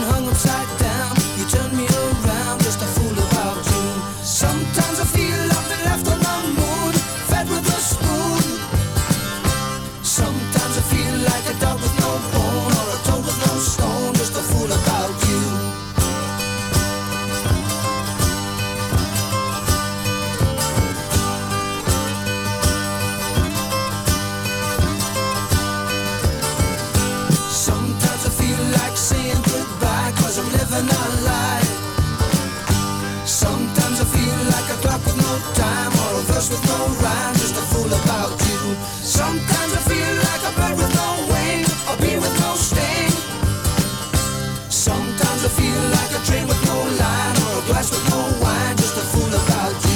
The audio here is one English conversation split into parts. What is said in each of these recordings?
been hung upside down. You turn me around, just a fool about you. Sometimes I feel I've been left on the moon, fed with a spoon. Sometimes I feel like a dog with no bone, or a toad with no stone, just a fool about you. Sometimes I feel like saying goodbye, 'cause I'm living a lie. Sometimes I feel like a clock with no time, or a verse with no rhyme, just a fool about you. Sometimes I feel like a bird with no wing, a bee with no sting. Sometimes I feel like a train with no line, or a glass with no wine, just a fool about you.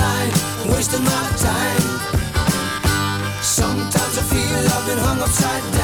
Wasting my time. Sometimes I feel I've been hung upside down.